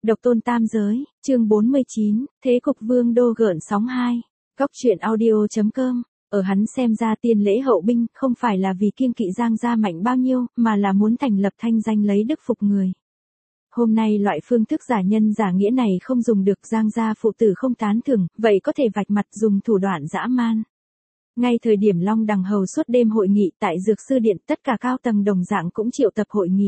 Độc tôn tam giới, chương 49, thế cục vương đô gợn sóng 2. Góc truyện audio.com. Ở hắn xem ra tiên lễ hậu binh không phải là vì kiêng kỵ Giang gia mạnh bao nhiêu, mà là muốn thành lập thanh danh lấy đức phục người. Hôm nay loại phương thức giả nhân giả nghĩa này không dùng được, Giang gia phụ tử không tán thưởng, vậy có thể vạch mặt dùng thủ đoạn dã man. Ngay thời điểm Long Đằng Hầu suốt đêm hội nghị tại Dược Sư Điện, tất cả cao tầng đồng dạng cũng triệu tập hội nghị.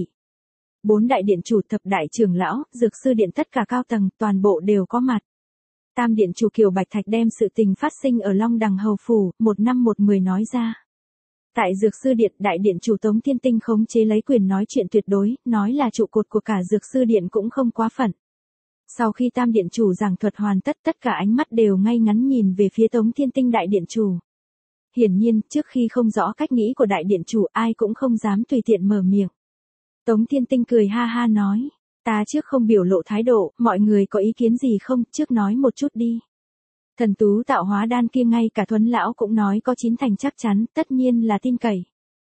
4 đại điện chủ, thập đại trưởng lão, Dược Sư Điện tất cả cao tầng toàn bộ đều có mặt. Tam điện chủ Kiều Bạch Thạch đem sự tình phát sinh ở Long Đằng Hầu phủ, 1/10 nói ra. Tại Dược Sư Điện, đại điện chủ Tống Thiên Tinh khống chế lấy quyền nói chuyện tuyệt đối, nói là trụ cột của cả Dược Sư Điện cũng không quá phận. Sau khi tam điện chủ giảng thuật hoàn tất, tất cả ánh mắt đều ngay ngắn nhìn về phía Tống Thiên Tinh đại điện chủ. Hiển nhiên, trước khi không rõ cách nghĩ của đại điện chủ, ai cũng không dám tùy tiện mở miệng. Tống Thiên Tinh cười ha ha nói, ta trước không biểu lộ thái độ, mọi người có ý kiến gì không, trước nói một chút đi. Thần tú tạo hóa đan kia ngay cả Thuấn lão cũng nói có 9 thành chắc chắn, tất nhiên là tin cậy.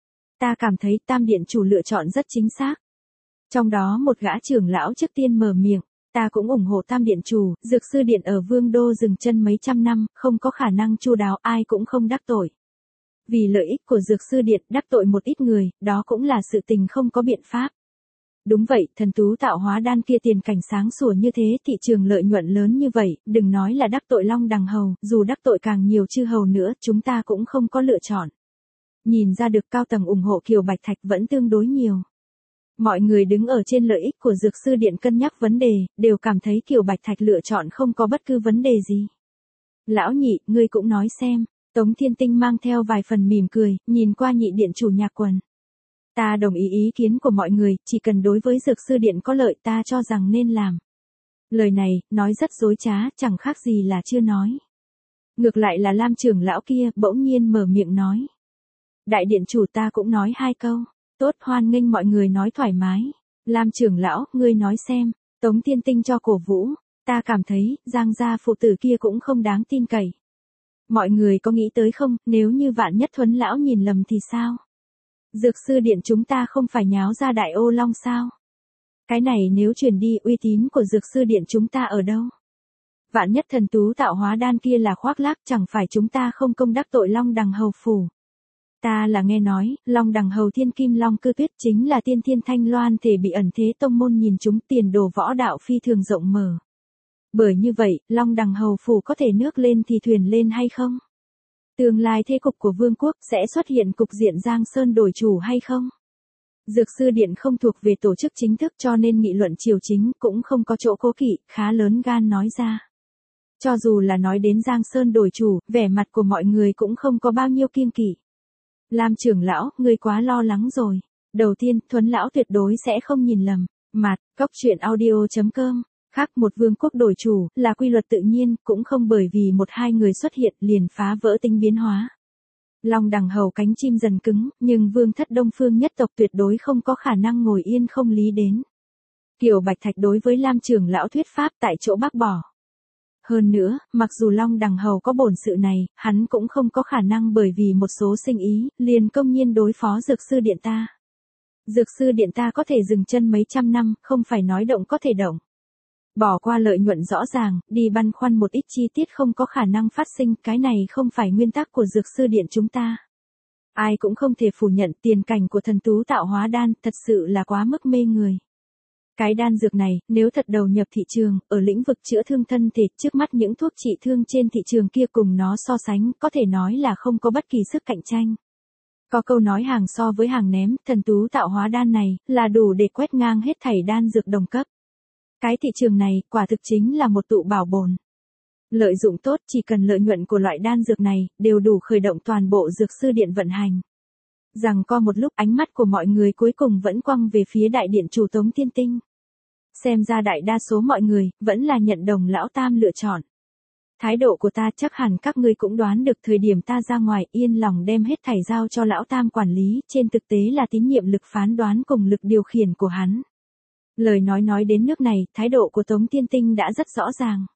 Ta cảm thấy tam điện chủ lựa chọn rất chính xác. Trong đó một gã trưởng lão trước tiên mở miệng, ta cũng ủng hộ tam điện chủ, Dược Sư Điện ở Vương Đô dừng chân mấy trăm năm, không có khả năng chu đáo, ai cũng không đắc tội. Vì lợi ích của Dược Sư Điện đắc tội một ít người, đó cũng là sự tình không có biện pháp. Đúng vậy, thần tú tạo hóa đan kia tiền cảnh sáng sủa như thế, thị trường lợi nhuận lớn như vậy, đừng nói là đắc tội Long Đằng Hầu, dù đắc tội càng nhiều chư hầu nữa, chúng ta cũng không có lựa chọn. Nhìn ra được cao tầng ủng hộ Kiều Bạch Thạch vẫn tương đối nhiều. Mọi người đứng ở trên lợi ích của Dược Sư Điện cân nhắc vấn đề, đều cảm thấy Kiều Bạch Thạch lựa chọn không có bất cứ vấn đề gì. Lão nhị, ngươi cũng nói xem. Tống Thiên Tinh mang theo vài phần mỉm cười, nhìn qua nhị điện chủ Nhạc Quần. Ta đồng ý kiến của mọi người, chỉ cần đối với Dược Sư Điện có lợi ta cho rằng nên làm. Lời này, nói rất dối trá, chẳng khác gì là chưa nói. Ngược lại là Lam trưởng lão kia, bỗng nhiên mở miệng nói. Đại điện chủ ta cũng nói 2 câu, tốt, hoan nghênh mọi người nói thoải mái. Lam trưởng lão, ngươi nói xem. Tống Thiên Tinh cho cổ vũ, ta cảm thấy, Giang gia phụ tử kia cũng không đáng tin cậy. Mọi người có nghĩ tới không, nếu như vạn nhất Thuấn lão nhìn lầm thì sao? Dược Sư Điện chúng ta không phải nháo ra đại ô long sao? Cái này nếu truyền đi, uy tín của Dược Sư Điện chúng ta ở đâu? Vạn nhất thần tú tạo hóa đan kia là khoác lác, chẳng phải chúng ta không công đắc tội Long Đằng Hầu phủ. Ta là nghe nói, Long Đằng Hầu Thiên Kim Long Cư Tuyết chính là tiên thiên thanh loan thể bị ẩn thế tông môn nhìn chúng, tiền đồ võ đạo phi thường rộng mở. Bởi như vậy, Long Đằng Hầu phủ có thể nước lên thì thuyền lên hay không? Tương lai thế cục của vương quốc sẽ xuất hiện cục diện Giang Sơn đổi chủ hay không? Dược Sư Điện không thuộc về tổ chức chính thức cho nên nghị luận triều chính cũng không có chỗ cố kỵ, khá lớn gan nói ra. Cho dù là nói đến Giang Sơn đổi chủ, vẻ mặt của mọi người cũng không có bao nhiêu kiêng kỵ. Lam trưởng lão, ngươi quá lo lắng rồi. Đầu tiên, Thuấn lão tuyệt đối sẽ không nhìn lầm. Mạt, góc truyện audio.com. Khác một vương quốc đổi chủ, là quy luật tự nhiên, cũng không bởi vì 1-2 người xuất hiện liền phá vỡ tính biến hóa. Long Đằng Hầu cánh chim dần cứng, nhưng vương thất Đông Phương nhất tộc tuyệt đối không có khả năng ngồi yên không lý đến. Kiều Bạch Thạch đối với Lam trưởng lão thuyết pháp tại chỗ bác bỏ. Hơn nữa, mặc dù Long Đằng Hầu có bổn sự này, hắn cũng không có khả năng bởi vì một số sinh ý, liền công nhiên đối phó Dược Sư Điện ta. Dược Sư Điện ta có thể dừng chân mấy trăm năm, không phải nói động có thể động. Bỏ qua lợi nhuận rõ ràng, đi băn khoăn một ít chi tiết không có khả năng phát sinh, cái này không phải nguyên tắc của Dược Sư Điện chúng ta. Ai cũng không thể phủ nhận tiền cảnh của thần tú tạo hóa đan, thật sự là quá mức mê người. Cái đan dược này, nếu thật đầu nhập thị trường, ở lĩnh vực chữa thương thân thể, trước mắt những thuốc trị thương trên thị trường kia cùng nó so sánh, có thể nói là không có bất kỳ sức cạnh tranh. Có câu nói hàng so với hàng ném, thần tú tạo hóa đan này, là đủ để quét ngang hết thảy đan dược đồng cấp. Cái thị trường này, quả thực chính là một tụ bảo bồn. Lợi dụng tốt, chỉ cần lợi nhuận của loại đan dược này, đều đủ khởi động toàn bộ Dược Sư Điện vận hành. Rằng co một lúc, ánh mắt của mọi người cuối cùng vẫn quăng về phía đại điện chủ Tống Thiên Tinh. Xem ra đại đa số mọi người, vẫn là nhận đồng lão tam lựa chọn. Thái độ của ta chắc hẳn các ngươi cũng đoán được, thời điểm ta ra ngoài yên lòng đem hết thảy giao cho lão tam quản lý, trên thực tế là tín nhiệm lực phán đoán cùng lực điều khiển của hắn. Lời nói đến nước này, thái độ của Tống Thiên Tinh đã rất rõ ràng.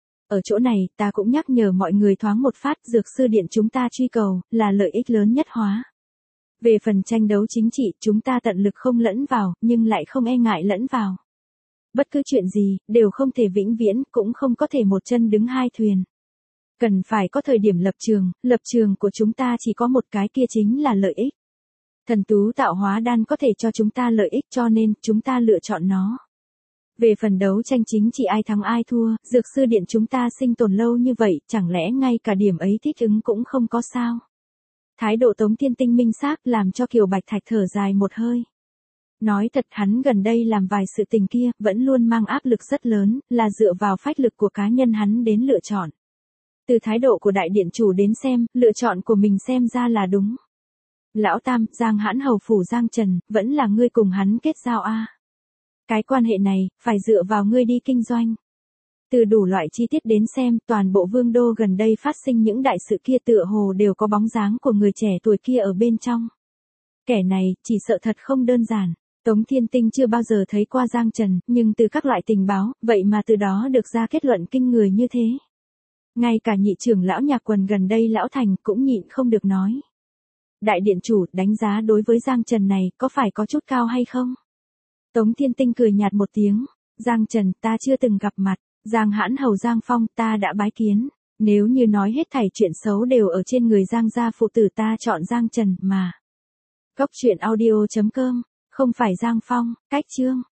Ở chỗ này, ta cũng nhắc nhở mọi người thoáng một phát, Dược Sư Điện chúng ta truy cầu, là lợi ích lớn nhất hóa. Về phần tranh đấu chính trị, chúng ta tận lực không lẫn vào, nhưng lại không e ngại lẫn vào. Bất cứ chuyện gì, đều không thể vĩnh viễn, cũng không có thể một chân đứng hai thuyền. Cần phải có thời điểm lập trường của chúng ta chỉ có một cái, kia chính là lợi ích. Thần tú tạo hóa đan có thể cho chúng ta lợi ích, cho nên, chúng ta lựa chọn nó. Về phần đấu tranh chính trị ai thắng ai thua, dược sư điện chúng ta sinh tồn lâu như vậy, chẳng lẽ ngay cả điểm ấy thích ứng cũng không có sao? Thái độ Tống Thiên Tinh minh xác làm cho Kiều Bạch Thạch thở dài một hơi. Nói thật, hắn gần đây làm vài sự tình kia, vẫn luôn mang áp lực rất lớn, là dựa vào phách lực của cá nhân hắn đến lựa chọn. Từ thái độ của đại điện chủ đến xem, lựa chọn của mình xem ra là đúng. Lão Tam, Giang Hãn hầu phủ Giang Trần, vẫn là ngươi cùng hắn kết giao a. Cái quan hệ này, phải dựa vào ngươi đi kinh doanh. Từ đủ loại chi tiết đến xem, toàn bộ vương đô gần đây phát sinh những đại sự kia tựa hồ đều có bóng dáng của người trẻ tuổi kia ở bên trong. Kẻ này, chỉ sợ thật không đơn giản. Tống Thiên Tinh chưa bao giờ thấy qua Giang Trần, nhưng từ các loại tình báo, vậy mà từ đó được ra kết luận kinh người như thế. Ngay cả nhị trưởng lão Nhạc Quần gần đây lão Thành cũng nhịn không được nói. Đại điện chủ, đánh giá đối với Giang Trần này, có phải có chút cao hay không? Tống Thiên Tinh cười nhạt một tiếng. Giang Trần, ta chưa từng gặp mặt. Giang Hãn hầu Giang Phong, ta đã bái kiến. Nếu như nói hết thảy chuyện xấu đều ở trên người Giang gia phụ tử, ta chọn Giang Trần mà. Cốc truyện audio.com, không phải Giang Phong. Cách chương